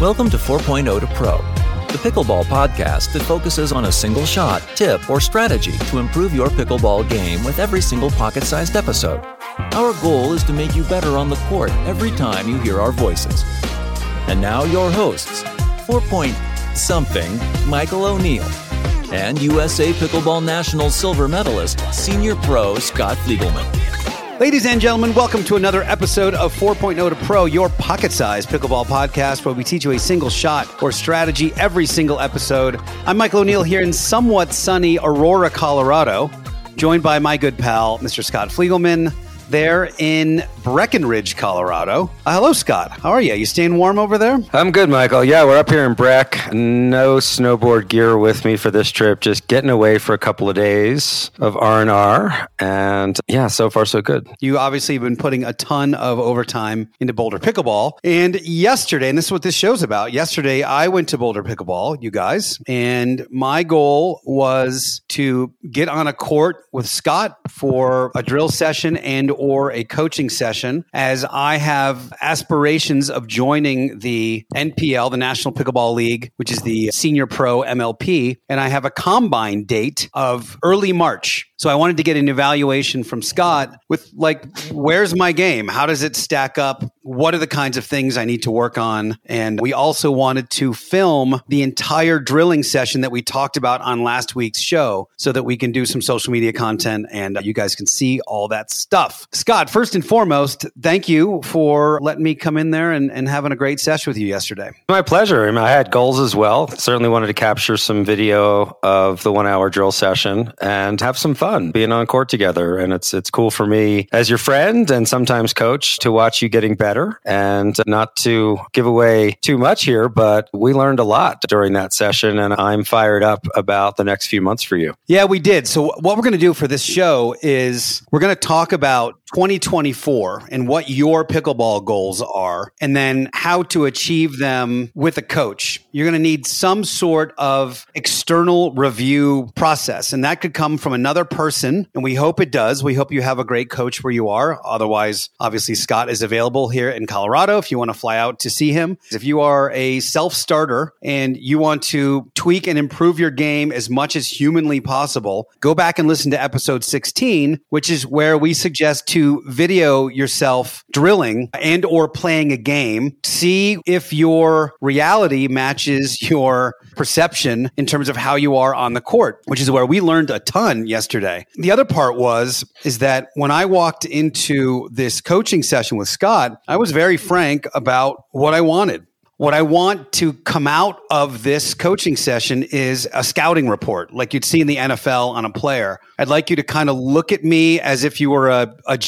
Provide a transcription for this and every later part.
Welcome to 4.0 to Pro, the pickleball podcast that focuses on a single shot, tip, or strategy to improve your pickleball game with every single pocket-sized episode. Our goal is to make you better on the court every time you hear our voices. And now your hosts, 4-point-something Michael O'Neill, and USA Pickleball National silver medalist, senior pro Scott Fliegelman. Ladies and gentlemen, welcome to another episode of 4.0 to Pro, your pocket-sized pickleball podcast where we teach you a single shot or strategy every single episode. I'm Michael O'Neill here in somewhat sunny Aurora, Colorado, joined by my good pal, Mr. Scott Fliegelman, there in Breckenridge, Colorado. Hello, Scott. How are you? You staying warm over there? I'm good, Michael. Yeah, we're up here in Breck. No snowboard gear with me for this trip. Just getting away for a couple of days of R&R. And yeah, so far so good. You obviously have been putting a ton of overtime into Boulder Pickleball. And yesterday, and this is what this show's about, yesterday I went to Boulder Pickleball, you guys, and my goal was to get on a court with Scott for a drill session and or a coaching session, as I have aspirations of joining the NPL, the National Pickleball League, which is the Senior Pro MLP, and I have a combine date of early March. So I wanted to get an evaluation from Scott with, like, where's my game? How does it stack up? What are the kinds of things I need to work on? And we also wanted to film the entire drilling session that we talked about on last week's show so that we can do some social media content and you guys can see all that stuff. Scott, first and foremost, thank you for letting me come in there and having a great session with you yesterday. My pleasure. I had goals as well. Certainly wanted to capture some video of the 1 hour drill session and have some fun being on court together. And it's cool for me as your friend and sometimes coach to watch you getting better, and not to give away too much here, but we learned a lot during that session and I'm fired up about the next few months for you. Yeah, we did. So what we're going to do for this show is we're going to talk about 2024 and what your pickleball goals are, and then how to achieve them with a coach. You're going to need some sort of external review process, and that could come from another person, and we hope it does. We hope you have a great coach where you are. Otherwise, obviously, Scott is available here in Colorado if you want to fly out to see him. If you are a self-starter and you want to tweak and improve your game as much as humanly possible, go back and listen to episode 16, which is where we suggest to video yourself drilling and or playing a game. See if your reality matches your perception in terms of how you are on the court, which is where we learned a ton yesterday. The other part is that when I walked into this coaching session with Scott, I was very frank about what I wanted. What I want to come out of this coaching session is a scouting report, like you'd see in the NFL on a player. I'd like you to kind of look at me as if you were a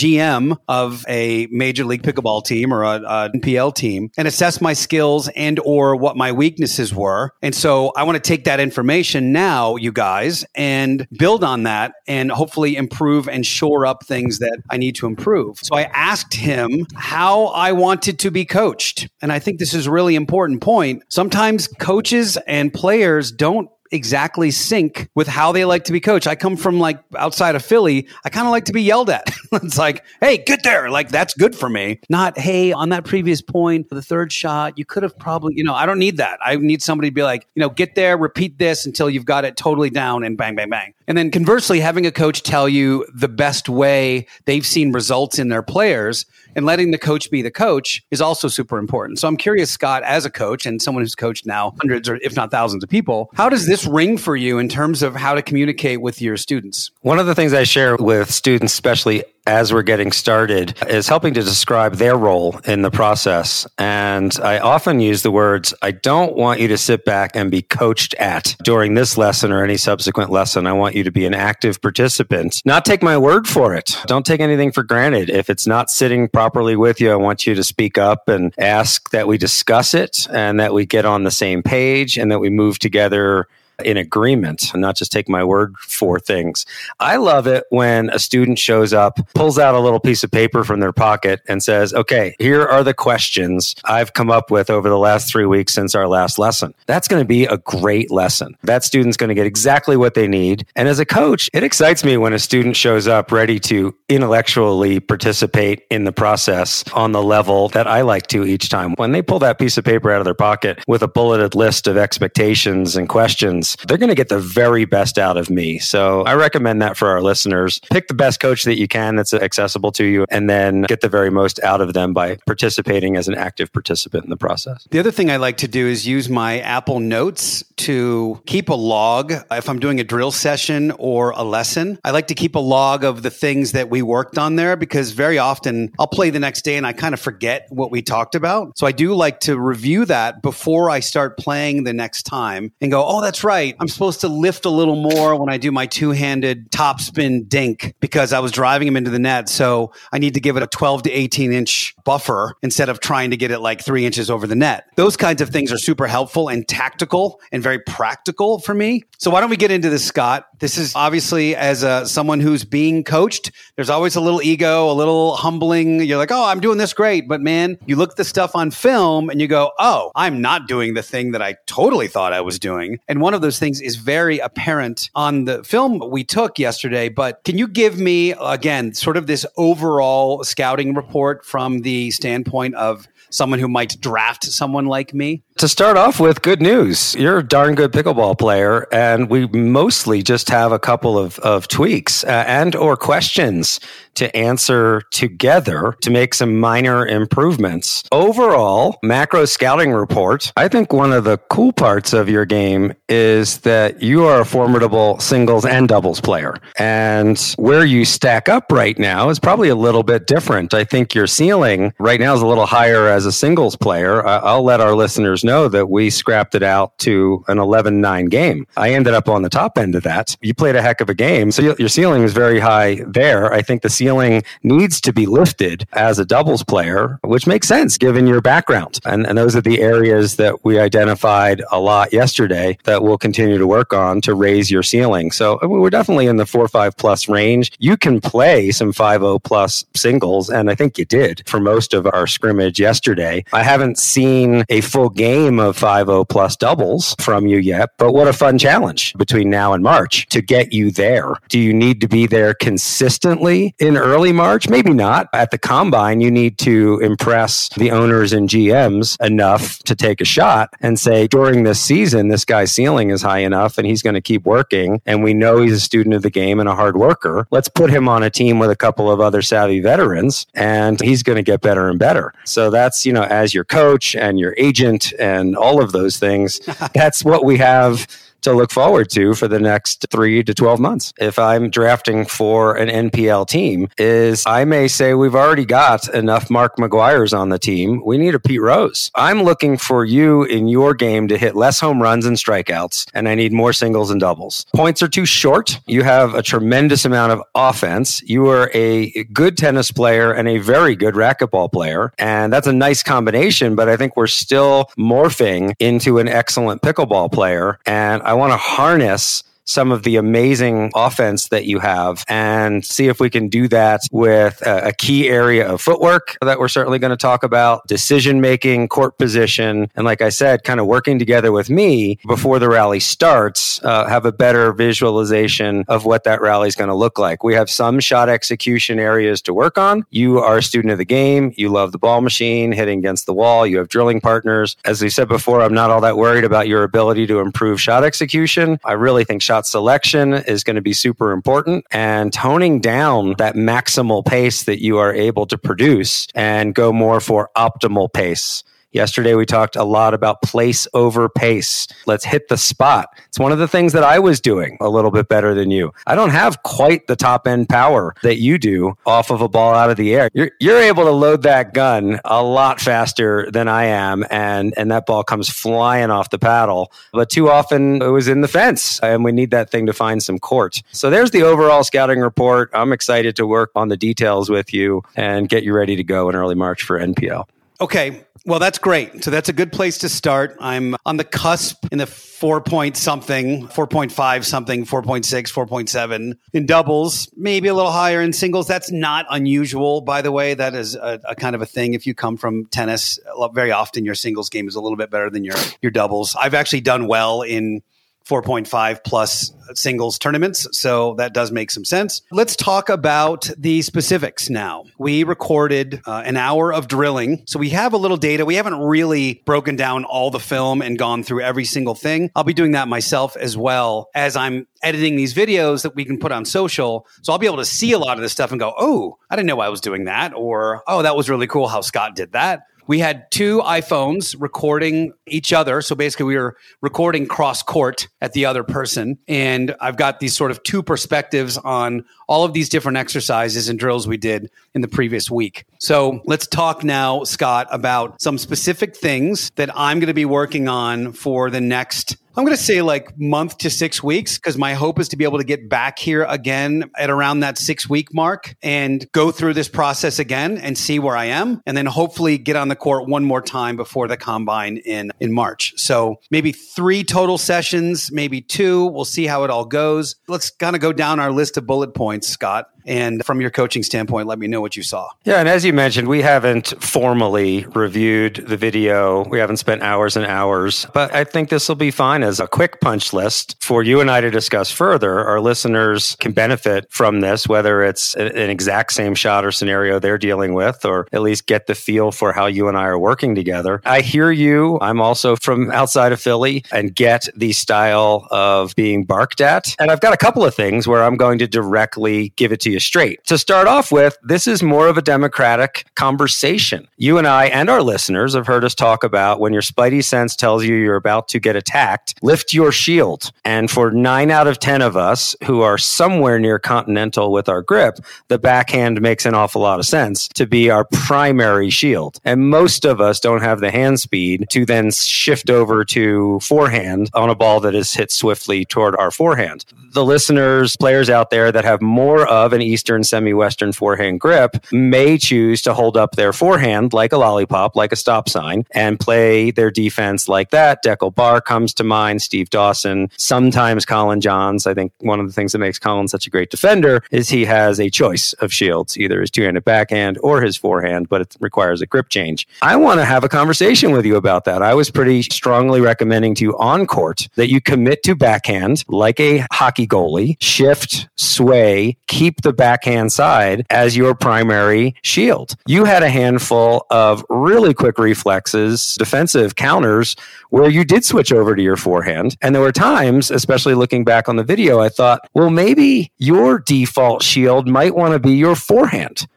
GM of a Major League Pickleball team or a NPL team, and assess my skills and or what my weaknesses were. And so I want to take that information now, you guys, and build on that and hopefully improve and shore up things that I need to improve. So I asked him how I wanted to be coached. And I think this is a really important point. Sometimes coaches and players don't exactly sync with how they like to be coached. I come from like outside of Philly. I kind of like to be yelled at. It's like, hey, get there. Like, that's good for me. Not, hey, on that previous point, for the third shot, you could have probably, I don't need that. I need somebody to be like, get there, repeat this until you've got it totally down and bang, bang, bang. And then conversely, having a coach tell you the best way they've seen results in their players and letting the coach be the coach is also super important. So I'm curious, Scott, as a coach and someone who's coached now hundreds or if not thousands of people, how does this ring for you in terms of how to communicate with your students? One of the things I share with students, especially as we're getting started, is helping to describe their role in the process. And I often use the words, I don't want you to sit back and be coached at during this lesson or any subsequent lesson. I want you to be an active participant, not take my word for it. Don't take anything for granted. If it's not sitting properly with you, I want you to speak up and ask that we discuss it and that we get on the same page and that we move together in agreement and not just take my word for things. I love it when a student shows up, pulls out a little piece of paper from their pocket and says, okay, here are the questions I've come up with over the last 3 weeks since our last lesson. That's going to be a great lesson. That student's going to get exactly what they need. And as a coach, it excites me when a student shows up ready to intellectually participate in the process on the level that I like to each time. When they pull that piece of paper out of their pocket with a bulleted list of expectations and questions, they're going to get the very best out of me. So I recommend that for our listeners. Pick the best coach that you can that's accessible to you, and then get the very most out of them by participating as an active participant in the process. The other thing I like to do is use my Apple Notes to keep a log. If I'm doing a drill session or a lesson, I like to keep a log of the things that we worked on there, because very often I'll play the next day and I kind of forget what we talked about. So I do like to review that before I start playing the next time and go, oh, that's right. I'm supposed to lift a little more when I do my two-handed topspin dink because I was driving him into the net. So I need to give it a 12 to 18 inch buffer instead of trying to get it like 3 inches over the net. Those kinds of things are super helpful and tactical and very practical for me. So why don't we get into this, Scott? This is obviously, as someone who's being coached, there's always a little ego, a little humbling. You're like, oh, I'm doing this great. But man, you look at the stuff on film and you go, oh, I'm not doing the thing that I totally thought I was doing. And one of those things is very apparent on the film we took yesterday. But can you give me, again, sort of this overall scouting report from the standpoint of someone who might draft someone like me? To start off with, good news. You're a darn good pickleball player, and we mostly just have a couple of tweaks and or questions to answer together to make some minor improvements. Overall, macro scouting report, I think one of the cool parts of your game is that you are a formidable singles and doubles player. And where you stack up right now is probably a little bit different. I think your ceiling right now is a little higher as a singles player. I'll let our listeners know that we scrapped it out to an 11-9 game. I ended up on the top end of that. You played a heck of a game, so your ceiling is very high there. I think the ceiling needs to be lifted as a doubles player, which makes sense given your background. And those are the areas that we identified a lot yesterday that we'll continue to work on to raise your ceiling. So we're definitely in the 4-5 plus range. You can play some 5-0 plus singles, and I think you did for most of our scrimmage yesterday. I haven't seen a full game of 5-0 plus doubles from you yet, but what a fun challenge between now and March to get you there. Do you need to be there consistently in early March? Maybe not. At the combine, you need to impress the owners and GMs enough to take a shot and say, during this season, this guy's ceiling is high enough and he's going to keep working. And we know he's a student of the game and a hard worker. Let's put him on a team with a couple of other savvy veterans and he's going to get better and better. So that's, as your coach and your agent and all of those things, that's what we have to look forward to for the next 3 to 12 months. If I'm drafting for an NPL team, I may say we've already got enough Mark McGuires on the team. We need a Pete Rose. I'm looking for you in your game to hit less home runs and strikeouts, and I need more singles and doubles. Points are too short. You have a tremendous amount of offense. You are a good tennis player and a very good racquetball player, and that's a nice combination, but I think we're still morphing into an excellent pickleball player, and I want to harness some of the amazing offense that you have and see if we can do that with a key area of footwork that we're certainly going to talk about, decision-making, court position, and like I said, kind of working together with me before the rally starts, have a better visualization of what that rally is going to look like. We have some shot execution areas to work on. You are a student of the game. You love the ball machine, hitting against the wall. You have drilling partners. As we said before, I'm not all that worried about your ability to improve shot execution. I really think shot selection is going to be super important, and toning down that maximal pace that you are able to produce and go more for optimal pace. Yesterday, we talked a lot about place over pace. Let's hit the spot. It's one of the things that I was doing a little bit better than you. I don't have quite the top end power that you do off of a ball out of the air. You're able to load that gun a lot faster than I am, and that ball comes flying off the paddle. But too often, it was in the fence, and we need that thing to find some court. So there's the overall scouting report. I'm excited to work on the details with you and get you ready to go in early March for NPL. Okay. Well, that's great. So that's a good place to start. I'm on the cusp in the 4.5 something, 4.6, 4.7 in doubles, maybe a little higher in singles. That's not unusual, by the way. That is a kind of a thing. If you come from tennis, very often your singles game is a little bit better than your doubles. I've actually done well in 4.5 plus singles tournaments. So that does make some sense. Let's talk about the specifics now. We recorded an hour of drilling. So we have a little data. We haven't really broken down all the film and gone through every single thing. I'll be doing that myself as well as I'm editing these videos that we can put on social. So I'll be able to see a lot of this stuff and go, oh, I didn't know I was doing that. Or, oh, that was really cool how Scott did that. We had 2 iPhones recording each other. So basically we were recording cross court at the other person. And I've got these sort of 2 perspectives on all of these different exercises and drills we did in the previous week. So let's talk now, Scott, about some specific things that I'm going to be working on for the next, I'm going to say like month to 6 weeks, because my hope is to be able to get back here again at around that 6-week mark and go through this process again and see where I am. And then hopefully get on the court one more time before the combine in March. So maybe 3 total sessions, maybe 2. We'll see how it all goes. Let's kind of go down our list of bullet points, Scott. And from your coaching standpoint, let me know what you saw. Yeah, and as you mentioned, we haven't formally reviewed the video. We haven't spent hours and hours, but I think this will be fine as a quick punch list for you and I to discuss further. Our listeners can benefit from this, whether it's an exact same shot or scenario they're dealing with, or at least get the feel for how you and I are working together. I hear you. I'm also from outside of Philly and get the style of being barked at. And I've got a couple of things where I'm going to directly give it to you straight. To start off with, this is more of a democratic conversation. You and I and our listeners have heard us talk about when your spidey sense tells you you're about to get attacked, lift your shield. And for 9 out of 10 of us who are somewhere near continental with our grip, the backhand makes an awful lot of sense to be our primary shield. And most of us don't have the hand speed to then shift over to forehand on a ball that is hit swiftly toward our forehand. The listeners, players out there that have more of an Eastern, semi-Western forehand grip may choose to hold up their forehand like a lollipop, like a stop sign, and play their defense like that. Deckel Barr comes to mind, Steve Dawson, sometimes Colin Johns. I think one of the things that makes Colin such a great defender is he has a choice of shields, either his 2-handed backhand or his forehand, but it requires a grip change. I want to have a conversation with you about that. I was pretty strongly recommending to you on court that you commit to backhand like a hockey goalie, shift, sway, keep the backhand side as your primary shield. You had a handful of really quick reflexes, defensive counters, where you did switch over to your forehand. And there were times, especially looking back on the video, I thought, well, maybe your default shield might want to be your forehand.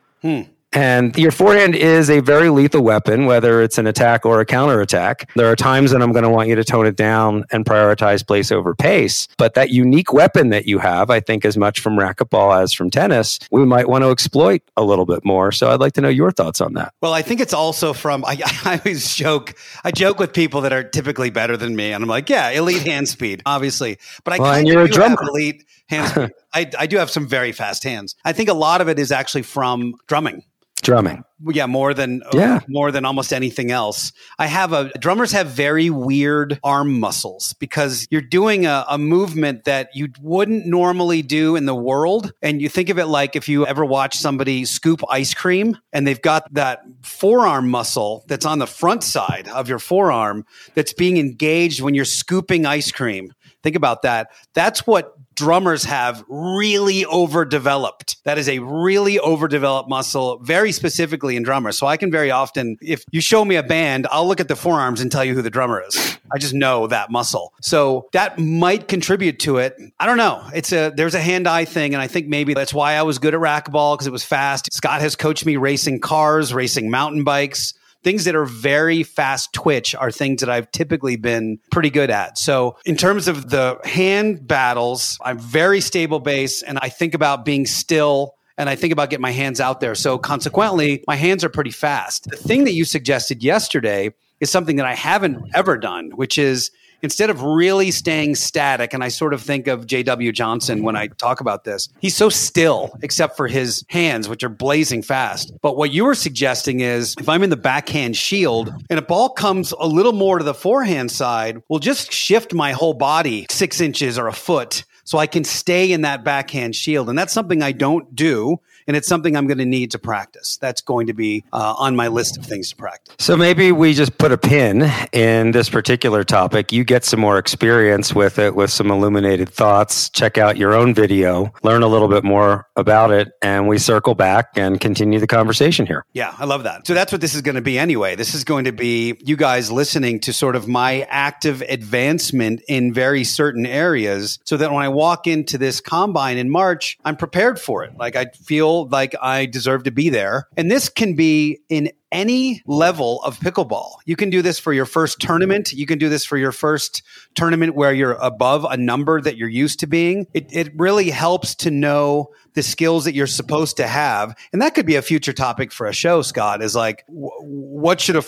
And your forehand is a very lethal weapon, whether it's an attack or a counterattack. There are times that I'm going to want you to tone it down and prioritize place over pace. But that unique weapon that you have, I think as much from racquetball as from tennis, we might want to exploit a little bit more. So I'd like to know your thoughts on that. Well, I think it's also from, I always joke with people that are typically better than me. And I'm like, yeah, elite hand speed, obviously. But I kind of do have elite hand speed. I do have some very fast hands. I think a lot of it is actually from drumming. Yeah, more than almost anything else. Drummers have very weird arm muscles because you're doing a movement that you wouldn't normally do in the world. And you think of it like if you ever watch somebody scoop ice cream and they've got that forearm muscle that's on the front side of your forearm that's being engaged when you're scooping ice cream. Think about that. That's what drummers have really overdeveloped. That is a really overdeveloped muscle, very specifically in drummers. So I can very often, if you show me a band, I'll look at the forearms and tell you who the drummer is. I just know that muscle. So that might contribute to it. I don't know. There's a hand-eye thing, and I think maybe that's why I was good at racquetball, because it was fast. Scott has coached me racing cars, racing mountain bikes. Things that are very fast twitch are things that I've typically been pretty good at. So in terms of the hand battles, I'm very stable base, and I think about being still, and I think about getting my hands out there. So consequently, my hands are pretty fast. The thing that you suggested yesterday is something that I haven't ever done, which is instead of really staying static, and I sort of think of J.W. Johnson when I talk about this, he's so still except for his hands, which are blazing fast. But what you were suggesting is if I'm in the backhand shield and a ball comes a little more to the forehand side, we'll just shift my whole body 6 inches or a foot so I can stay in that backhand shield. And that's something I don't do. And it's something I'm going to need to practice. That's going to be on my list of things to practice. So maybe we just put a pin in this particular topic. You get some more experience with it, with some illuminated thoughts. Check out your own video, learn a little bit more about it, and we circle back and continue the conversation here. Yeah, I love that. So that's what this is going to be anyway. This is going to be you guys listening to sort of my active advancement in very certain areas so that when I walk into this combine in March, I'm prepared for it. Like I feel like I deserve to be there. And this can be in any level of pickleball. You can do this for your first tournament. You can do this for your first tournament where you're above a number that you're used to being. It really helps to know the skills that you're supposed to have. And that could be a future topic for a show, Scott, is like, what should a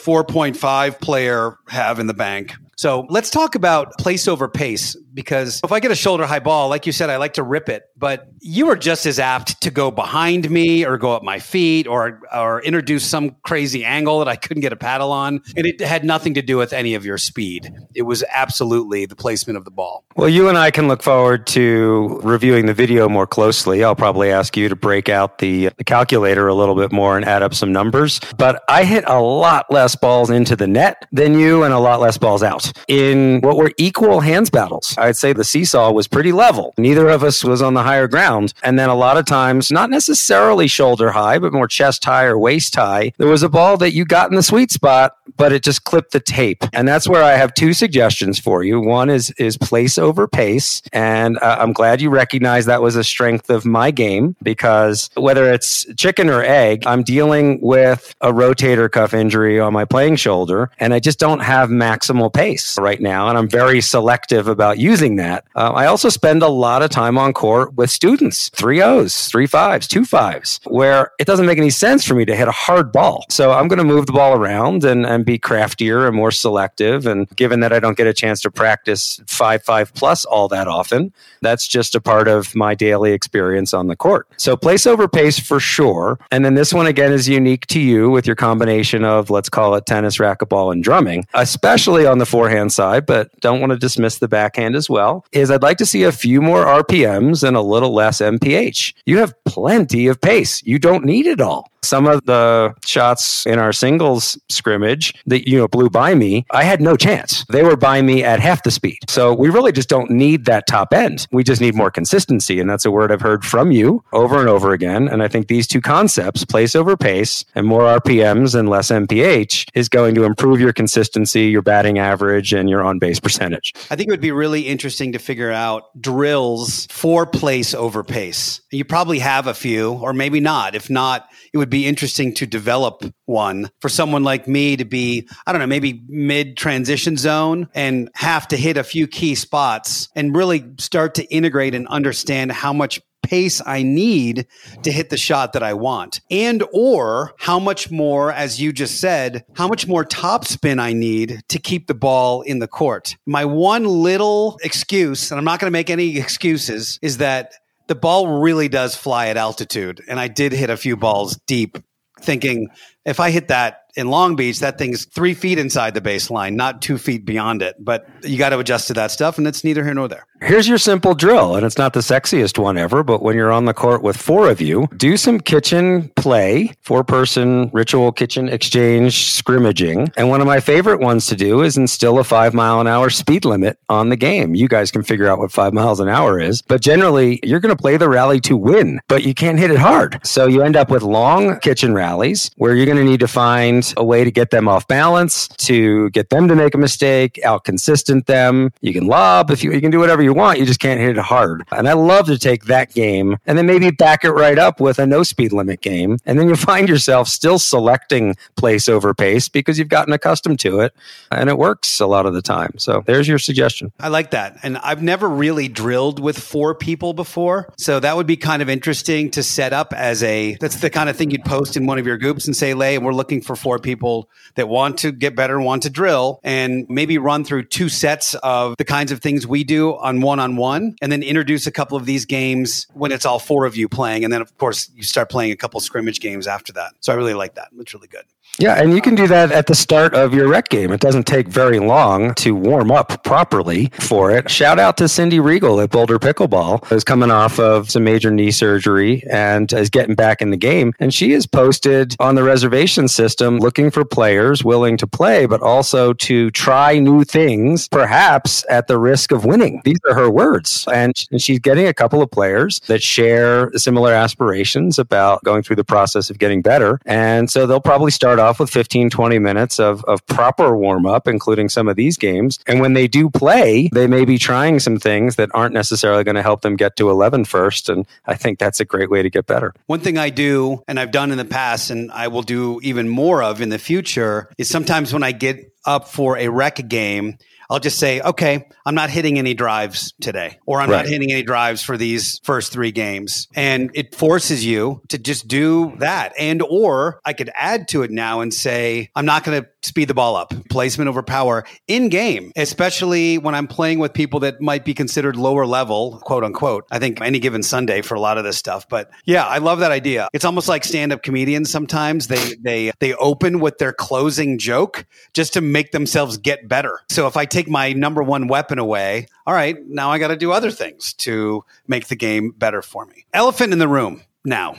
4.5 player have in the bank? So let's talk about place over pace, because if I get a shoulder high ball, like you said, I like to rip it, but you are just as apt to go behind me or go up my feet or introduce some crazy angle that I couldn't get a paddle on. And it had nothing to do with any of your speed. It was absolutely the placement of the ball. Well, you and I can look forward to reviewing the video more closely. I'll probably ask you to break out the calculator a little bit more and add up some numbers. But I hit a lot less balls into the net than you and a lot less balls out. In what were equal hands battles, I'd say the seesaw was pretty level. Neither of us was on the higher ground. And then a lot of times, not necessarily shoulder high, but more chest high or waist high, there was a ball that you got in the sweet spot, but it just clipped the tape. And that's where I have two suggestions for you. One is place over pace. And I'm glad you recognize that was a strength of my game, because whether it's chicken or egg, I'm dealing with a rotator cuff injury on my playing shoulder, and I just don't have maximal pace right now, and I'm very selective about using that. I also spend a lot of time on court with students, 3-0s, 3-5s, 2-5s, where it doesn't make any sense for me to hit a hard ball. So I'm going to move the ball around and be craftier and more selective. And given that I don't get a chance to practice 5-5 plus all that often, that's just a part of my daily experience on the court. So place over pace for sure. And then this one again is unique to you with your combination of, let's call it tennis, racquetball, and drumming, especially on the forehand side, but don't want to dismiss the backhand as well, is I'd like to see a few more RPMs and a little less MPH. You have plenty of pace. You don't need it all. Some of the shots in our singles scrimmage that, blew by me, I had no chance. They were by me at half the speed. So we really just don't need that top end. We just need more consistency. And that's a word I've heard from you over and over again. And I think these two concepts, place over pace and more RPMs and less MPH, is going to improve your consistency, your batting average, and your on-base percentage. I think it would be really interesting to figure out drills for place over pace. You probably have a few, or maybe not. If not, it would be interesting to develop one for someone like me to be, I don't know, maybe mid-transition zone and have to hit a few key spots and really start to integrate and understand how much pace I need to hit the shot that I want, and or how much more, as you just said, how much more topspin I need to keep the ball in the court. My one little excuse, and I'm not going to make any excuses, is that the ball really does fly at altitude. And I did hit a few balls deep thinking, if I hit that in Long Beach, that thing's 3 feet inside the baseline, not 2 feet beyond it. But you got to adjust to that stuff, and it's neither here nor there. Here's your simple drill, and it's not the sexiest one ever, but when you're on the court with 4 of you, do some kitchen play, 4-person ritual kitchen exchange scrimmaging. And one of my favorite ones to do is instill a 5-mile-an-hour speed limit on the game. You guys can figure out what 5 miles an hour is, but generally you're going to play the rally to win, but you can't hit it hard. So you end up with long kitchen rallies where you're going to need to find a way to get them off balance, to get them to make a mistake, out-consistent them. You can lob, you can do whatever you want, you just can't hit it hard. And I love to take that game and then maybe back it right up with a no speed limit game. And then you find yourself still selecting place over pace because you've gotten accustomed to it and it works a lot of the time. So there's your suggestion. I like that. And I've never really drilled with 4 people before. So that would be kind of interesting to set up as that's the kind of thing you'd post in one of your groups and say, Lay, we're looking for 4 for people that want to get better and want to drill, and maybe run through 2 sets of the kinds of things we do on one-on-one, and then introduce a couple of these games when it's all 4 of you playing. And then, of course, you start playing a couple scrimmage games after that. So I really like that. It's really good. Yeah, and you can do that at the start of your rec game. It doesn't take very long to warm up properly for it. Shout out to Cindy Regal at Boulder Pickleball, who's coming off of some major knee surgery and is getting back in the game. And she has posted on the reservation system looking for players willing to play, but also to try new things, perhaps at the risk of winning. These are her words. And she's getting a couple of players that share similar aspirations about going through the process of getting better. And so they'll probably start off with 15, 20 minutes of proper warm-up, including some of these games. And when they do play, they may be trying some things that aren't necessarily going to help them get to 11 first. And I think that's a great way to get better. One thing I do, and I've done in the past, and I will do even more of in the future, is sometimes when I get up for a rec game, I'll just say, okay, I'm not hitting any drives today, or I'm not hitting any drives for these first 3 games. And it forces you to just do that. And, or I could add to it now and say, I'm not going to speed the ball up, placement over power in game, especially when I'm playing with people that might be considered lower level, quote unquote. I think any given Sunday for a lot of this stuff. But yeah, I love that idea. It's almost like stand-up comedians. Sometimes they open with their closing joke just to make themselves get better. So if I take my number one weapon away, all right, now I got to do other things to make the game better for me. Elephant in the room now.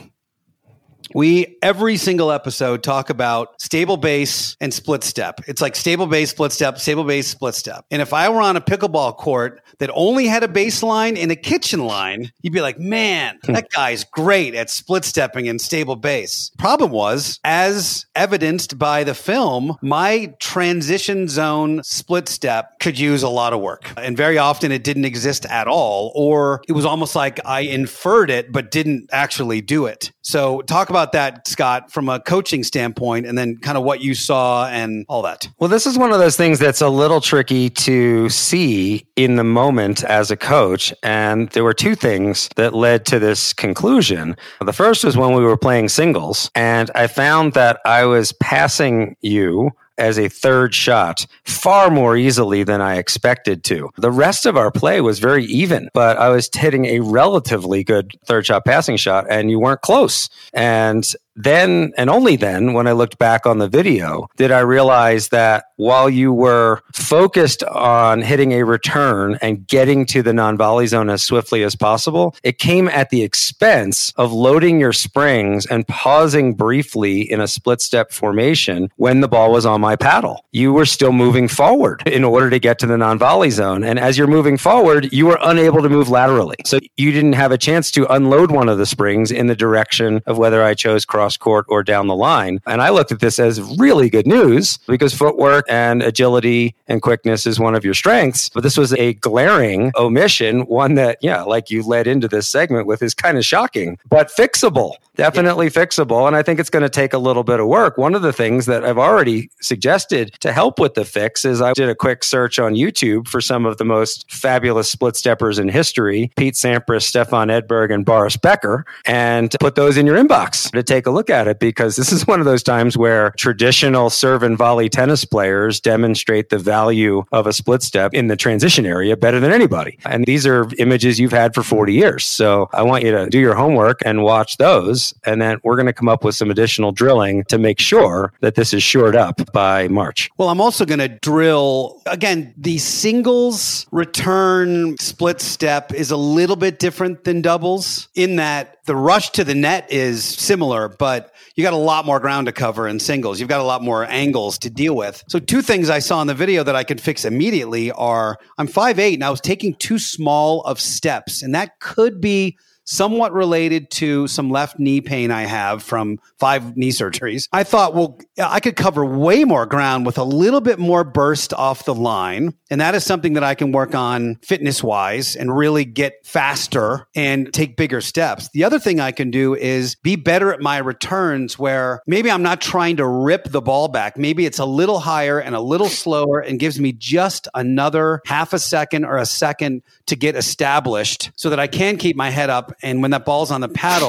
We, every single episode, talk about stable base and split step. It's like stable base, split step, stable base, split step. And if I were on a pickleball court that only had a baseline and a kitchen line, you'd be like, man, that guy's great at split stepping and stable base. Problem was, as evidenced by the film, my transition zone split step could use a lot of work. And very often it didn't exist at all, or it was almost like I inferred it, but didn't actually do it. So talk about that, Scott, from a coaching standpoint, and then kind of what you saw and all that. Well, this is one of those things that's a little tricky to see in the moment as a coach. And there were 2 things that led to this conclusion. The first was when we were playing singles, and I found that I was passing you as a third shot far more easily than I expected to. The rest of our play was very even, but I was hitting a relatively good third shot passing shot and you weren't close. And then, and only then, when I looked back on the video, did I realize that while you were focused on hitting a return and getting to the non-volley zone as swiftly as possible, it came at the expense of loading your springs and pausing briefly in a split step formation when the ball was on my paddle. You were still moving forward in order to get to the non-volley zone. And as you're moving forward, you were unable to move laterally. So you didn't have a chance to unload one of the springs in the direction of whether I chose cross court or down the line. And I looked at this as really good news because footwork and agility and quickness is one of your strengths. But this was a glaring omission, one that, like you led into this segment with, is kind of shocking, but fixable. Definitely fixable. And I think it's going to take a little bit of work. One of the things that I've already suggested to help with the fix is I did a quick search on YouTube for some of the most fabulous split steppers in history, Pete Sampras, Stefan Edberg, and Boris Becker, and put those in your inbox to take a look at it, because this is one of those times where traditional serve and volley tennis players demonstrate the value of a split step in the transition area better than anybody. And these are images you've had for 40 years. So I want you to do your homework and watch those. And then we're going to come up with some additional drilling to make sure that this is shored up by March. Well, I'm also going to drill, again, the singles return split step is a little bit different than doubles in that the rush to the net is similar, but you got a lot more ground to cover in singles. You've got a lot more angles to deal with. So 2 things I saw in the video that I could fix immediately are I'm 5'8" and I was taking too small of steps, and that could be somewhat related to some left knee pain I have from 5 knee surgeries. I thought, well, I could cover way more ground with a little bit more burst off the line. And that is something that I can work on fitness-wise and really get faster and take bigger steps. The other thing I can do is be better at my returns, where maybe I'm not trying to rip the ball back. Maybe it's a little higher and a little slower and gives me just another half a second or a second to get established so that I can keep my head up. And when that ball's on the paddle,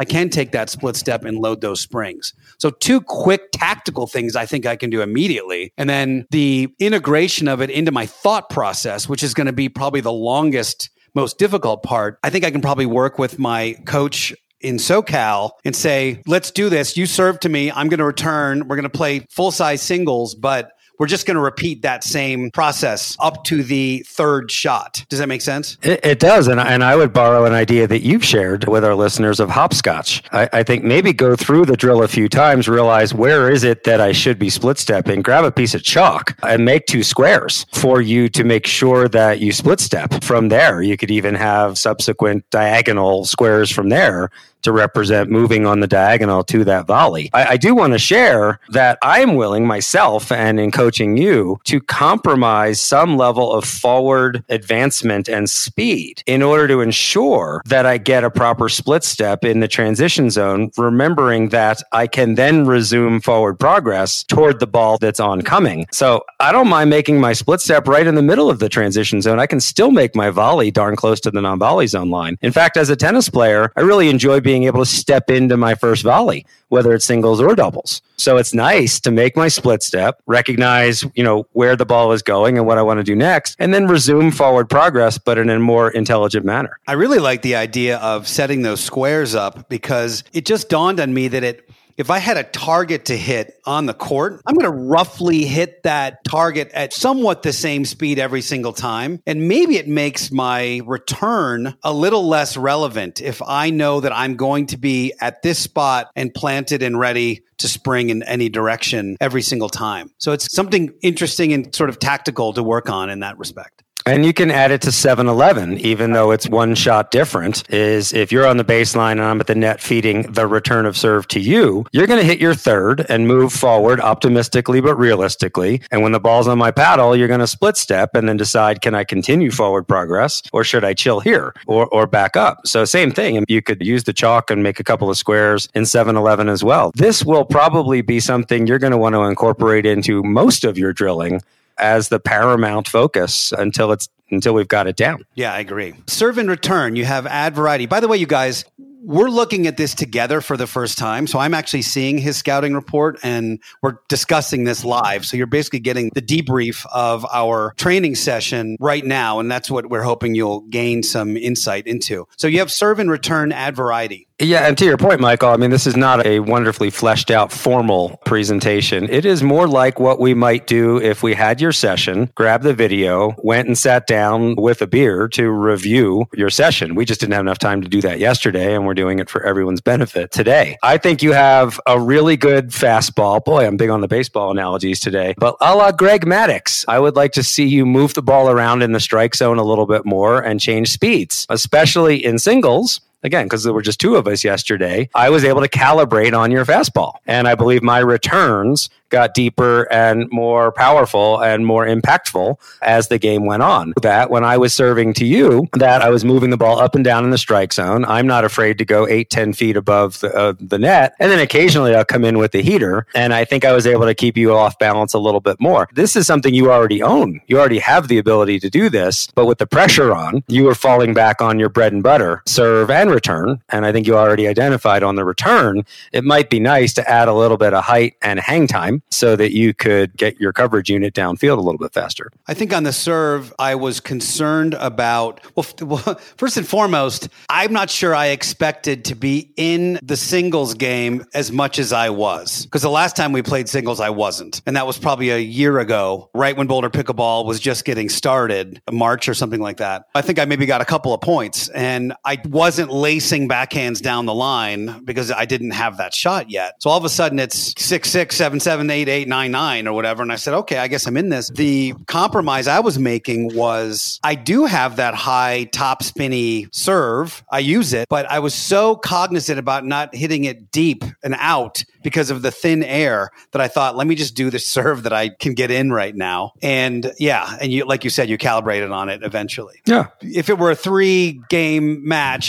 I can take that split step and load those springs. So 2 quick tactical things I think I can do immediately. And then the integration of it into my thought process, which is going to be probably the longest, most difficult part. I think I can probably work with my coach in SoCal and say, let's do this. You serve to me. I'm going to return. We're going to play full-size singles, but we're just going to repeat that same process up to the 3rd shot. Does that make sense? It does. And I would borrow an idea that you've shared with our listeners of hopscotch. I think maybe go through the drill a few times, realize where is it that I should be split stepping, grab a piece of chalk and make 2 squares for you to make sure that you split step. From there, you could even have subsequent diagonal squares from there to represent moving on the diagonal to that volley. I do want to share that I'm willing myself and in coaching you to compromise some level of forward advancement and speed in order to ensure that I get a proper split step in the transition zone, remembering that I can then resume forward progress toward the ball that's oncoming. So I don't mind making my split step right in the middle of the transition zone. I can still make my volley darn close to the non-volley zone line. In fact, as a tennis player, I really enjoy being able to step into my first volley, whether it's singles or doubles. So it's nice to make my split step, recognize, where the ball is going and what I want to do next, and then resume forward progress, but in a more intelligent manner. I really like the idea of setting those squares up because it just dawned on me that if I had a target to hit on the court, I'm going to roughly hit that target at somewhat the same speed every single time. And maybe it makes my return a little less relevant if I know that I'm going to be at this spot and planted and ready to spring in any direction every single time. So it's something interesting and sort of tactical to work on in that respect. And you can add it to 7-11, even though it's 1 shot different, is if you're on the baseline and I'm at the net feeding the return of serve to you, you're going to hit your 3rd and move forward optimistically but realistically. And when the ball's on my paddle, you're going to split step and then decide, can I continue forward progress or should I chill here or back up? So same thing. You could use the chalk and make a couple of squares in 7-11 as well. This will probably be something you're going to want to incorporate into most of your drilling as the paramount focus until we've got it down. Yeah, I agree. Serve and return, you have add variety. By the way, you guys, we're looking at this together for the first time. So I'm actually seeing his scouting report and we're discussing this live. So you're basically getting the debrief of our training session right now. And that's what we're hoping you'll gain some insight into. So you have serve and return, add variety. Yeah, and to your point, Michael, I mean, this is not a wonderfully fleshed out formal presentation. It is more like what we might do if we had your session, grabbed the video, went and sat down with a beer to review your session. We just didn't have enough time to do that yesterday, and we're doing it for everyone's benefit today. I think you have a really good fastball. Boy, I'm big on the baseball analogies today, but a la Greg Maddux, I would like to see you move the ball around in the strike zone a little bit more and change speeds, especially in singles. Again, because there were just 2 of us yesterday, I was able to calibrate on your fastball. And I believe my returns got deeper and more powerful and more impactful as the game went on. That when I was serving to you, that I was moving the ball up and down in the strike zone. I'm not afraid to go 8-10 feet above the net. And then occasionally I'll come in with the heater. And I think I was able to keep you off balance a little bit more. This is something you already own. You already have the ability to do this. But with the pressure on, you were falling back on your bread and butter, serve and return. And I think you already identified on the return, it might be nice to add a little bit of height and hang time so that you could get your coverage unit downfield a little bit faster. I think on the serve, I was concerned about, well, first and foremost, I'm not sure I expected to be in the singles game as much as I was. Because the last time we played singles, I wasn't. And that was probably a year ago, right when Boulder Pickleball was just getting started, March or something like that. I think I maybe got a couple of points and I wasn't lacing backhands down the line because I didn't have that shot yet. So all of a sudden it's 6-6, 7-7, 8-8, 9-9 or whatever. And I said, okay, I guess I'm in this. The compromise I was making was I do have that high top spinny serve. I use it, but I was so cognizant about not hitting it deep and out because of the thin air that I thought, let me just do the serve that I can get in right now. And yeah, and you, like you said, you calibrated on it eventually. Yeah. If it were a 3-game match, I might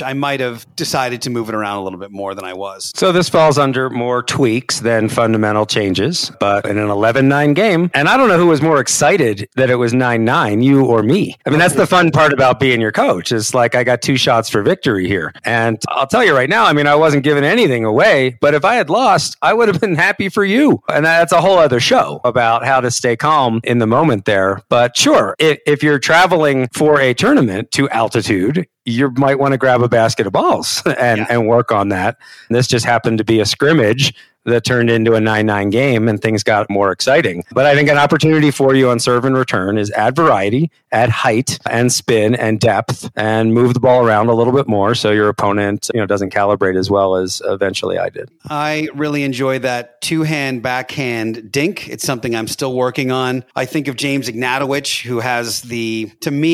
have decided to move it around a little bit more than I was. So this falls under more tweaks than fundamental changes, but in an 11-9 game, and I don't know who was more excited that it was 9-9, you or me. I mean, that's the fun part about being your coach. It's like I got 2 shots for victory here. And I'll tell you right now, I mean, I wasn't giving anything away, but if I had lost, I would have been happy for you. And that's a whole other show about how to stay calm in the moment there. But sure, if you're traveling for a tournament to altitude, you might want to grab a basket of balls and work on that. And this just happened to be a scrimmage that turned into a 9-9 game and things got more exciting. But I think an opportunity for you on serve and return is add variety, add height and spin and depth, and move the ball around a little bit more so your opponent, doesn't calibrate as well as eventually I did. I really enjoy that 2-hand backhand dink. It's something I'm still working on. I think of James Ignatowicz, who has the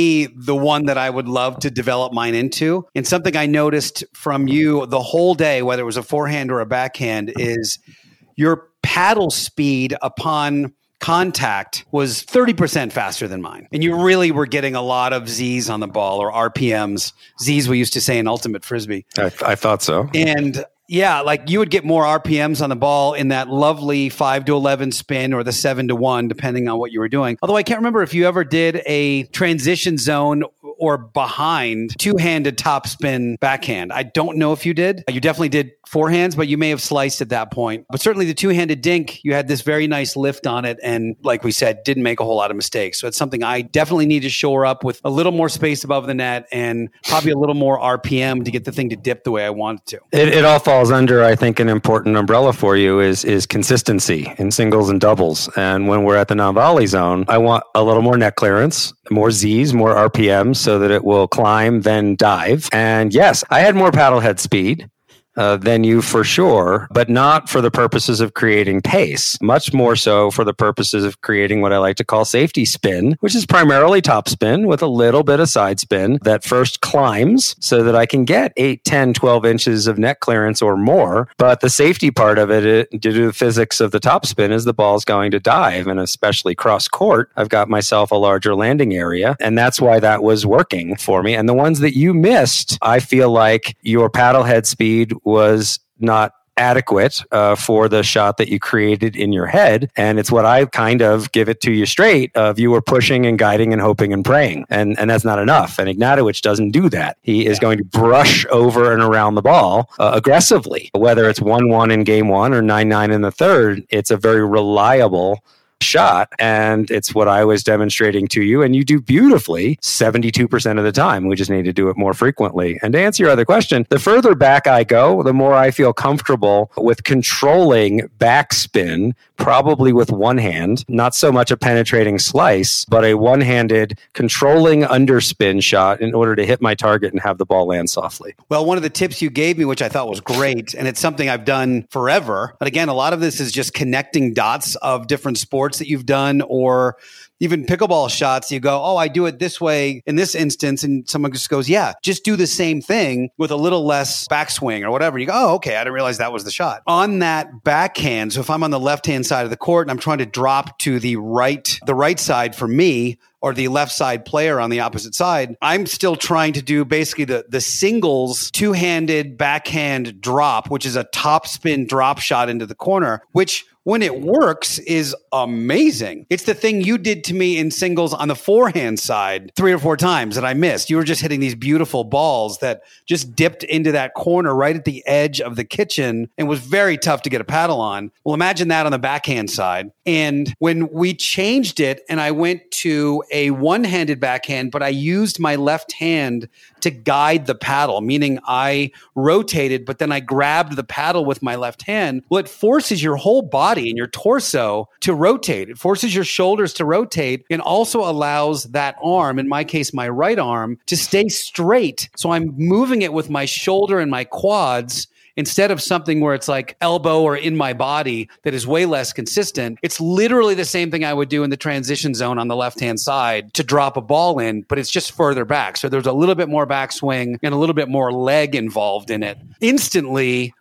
one that I would love to develop mine into. And something I noticed from you the whole day, whether it was a forehand or a backhand, is your paddle speed upon contact was 30% faster than mine. And you really were getting a lot of Z's on the ball, or RPMs. Z's we used to say in Ultimate Frisbee. I thought so. And yeah, like you would get more RPMs on the ball in that lovely 5-11 spin or the 7-1, depending on what you were doing. Although I can't remember if you ever did a transition zone or behind 2-handed top spin backhand. I don't know if you did. You definitely did forehands, but you may have sliced at that point. But certainly the 2-handed dink, you had this very nice lift on it. And like we said, didn't make a whole lot of mistakes. So it's something I definitely need to shore up with a little more space above the net and probably a little more RPM to get the thing to dip the way I want it to. It all falls under, I think, an important umbrella for you is consistency in singles and doubles. And when we're at the non-volley zone, I want a little more net clearance, more Z's, more RPMs so that it will climb, then dive. And yes, I had more paddle head speed than you for sure, but not for the purposes of creating pace, much more so for the purposes of creating what I like to call safety spin, which is primarily top spin with a little bit of side spin that first climbs so that I can get 8, 10, 12 inches of net clearance or more. But the safety part of it, due to the physics of the top spin, is the ball's going to dive, and especially cross court, I've got myself a larger landing area, and that's why that was working for me. And the ones that you missed, I feel like your paddle head speed was not adequate for the shot that you created in your head. And it's what I kind of give it to you straight of you were pushing and guiding and hoping and praying. And that's not enough. And Ignatowicz doesn't do that. He is going to brush over and around the ball aggressively, whether it's 1-1 in game 1 or 9-9 in the third. It's a very reliable shot, and it's what I was demonstrating to you, and you do beautifully 72% of the time. We just need to do it more frequently. And to answer your other question, the further back I go, the more I feel comfortable with controlling backspin, probably with one hand, not so much a penetrating slice, but a one-handed controlling underspin shot in order to hit my target and have the ball land softly. Well, one of the tips you gave me, which I thought was great, and it's something I've done forever, but again, a lot of this is just connecting dots of different sports that you've done, or even pickleball shots. You go, oh, I do it this way in this instance. And someone just goes, yeah, just do the same thing with a little less backswing or whatever. You go, oh, okay, I didn't realize that was the shot. On that backhand, so if I'm on the left-hand side of the court and I'm trying to drop to the right side for me, or the left side player on the opposite side, I'm still trying to do basically the singles 2-handed backhand drop, which is a top spin drop shot into the corner, which when it works is amazing. It's the thing you did to me in singles on the forehand side 3 or 4 times that I missed. You were just hitting these beautiful balls that just dipped into that corner right at the edge of the kitchen and was very tough to get a paddle on. Well, imagine that on the backhand side. And when we changed it and I went to a one-handed backhand, but I used my left hand to guide the paddle, meaning I rotated, but then I grabbed the paddle with my left hand. Well, it forces your whole body and your torso to rotate. It forces your shoulders to rotate and also allows that arm, in my case, my right arm, to stay straight. So I'm moving it with my shoulder and my quads instead of something where it's like elbow or in my body that is way less consistent. It's literally the same thing I would do in the transition zone on the left-hand side to drop a ball in, but it's just further back. So there's a little bit more backswing and a little bit more leg involved in it. Instantly,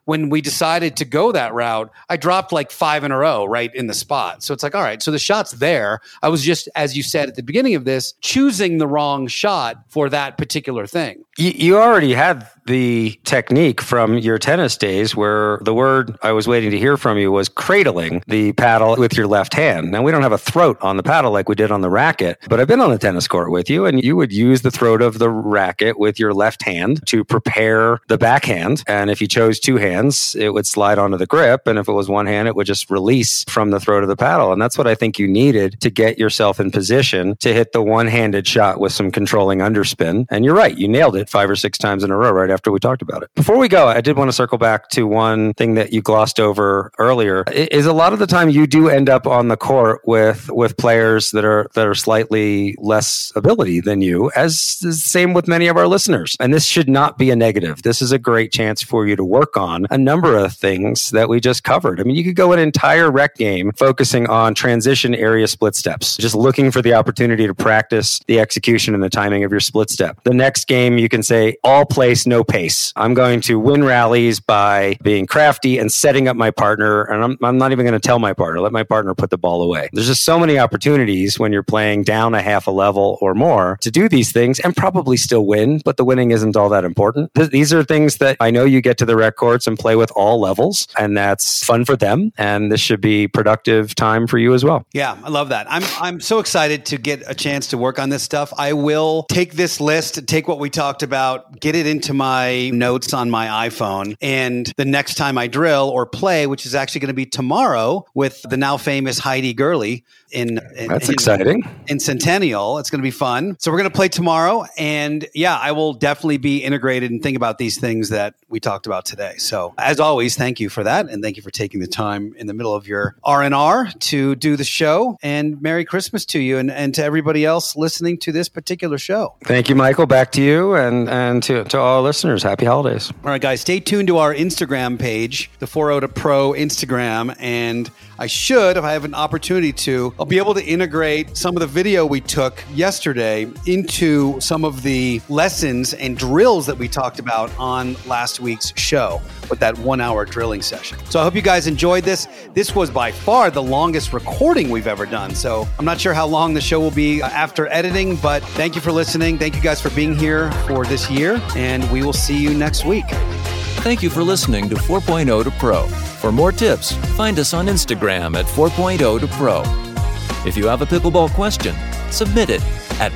when we decided to go that route, I dropped like 5 in a row right in the spot. So it's like, all right, so the shot's there. I was just, as you said at the beginning of this, choosing the wrong shot for that particular thing. You already had the technique from your tennis days where the word I was waiting to hear from you was cradling the paddle with your left hand. Now, we don't have a throat on the paddle like we did on the racket, but I've been on the tennis court with you, and you would use the throat of the racket with your left hand to prepare the backhand. And if you chose 2 hands, it would slide onto the grip. And if it was 1 hand, it would just release from the throat of the paddle. And that's what I think you needed to get yourself in position to hit the one-handed shot with some controlling underspin. And you're right, you nailed it 5 or 6 times in a row right after we talked about it. Before we go, I did want to circle back to one thing that you glossed over earlier. Is a lot of the time you do end up on the court with players that are slightly less ability than you, as is the same with many of our listeners. And this should not be a negative. This is a great chance for you to work on a number of things that we just covered. I mean, you could go an entire rec game focusing on transition area split steps, just looking for the opportunity to practice the execution and the timing of your split step. The next game, you can say all place, no pace. I'm going to win rallies by being crafty and setting up my partner. And I'm not even going to tell my partner, let my partner put the ball away. There's just so many opportunities when you're playing down a half a level or more to do these things and probably still win, but the winning isn't all that important. These are things that I know you get to the rec courts and play with all levels, and that's fun for them. And this should be productive time for you as well. Yeah, I love that. I'm so excited to get a chance to work on this stuff. I will take this list, take what we talked about, get it into my notes on my iPhone. And the next time I drill or play, which is actually going to be tomorrow with the now famous Heidi Gurley That's exciting. In Centennial. It's going to be fun. So we're going to play tomorrow. And yeah, I will definitely be integrated and think about these things that we talked about today. So as always, thank you for that. And thank you for taking the time in the middle of your R&R to do the show. And Merry Christmas to you and to everybody else listening to this particular show. Thank you, Michael. Back to you and to all listeners. Happy holidays. All right, guys, stay tuned to our Instagram page, the 4-0 to Pro Instagram. And I should, if I have an opportunity to, I'll be able to integrate some of the video we took yesterday into some of the lessons and drills that we talked about on last week's show with that 1-hour drilling session. So I hope you guys enjoyed this. This was by far the longest recording we've ever done. So I'm not sure how long the show will be after editing, but thank you for listening. Thank you guys for being here for this year, and we will see you next week. Thank you for listening to 4.0 to Pro. For more tips, find us on Instagram at 4.0 to Pro. If you have a pickleball question, submit it at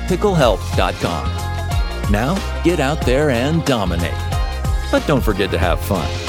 picklehelp.com. Now, get out there and dominate. But don't forget to have fun.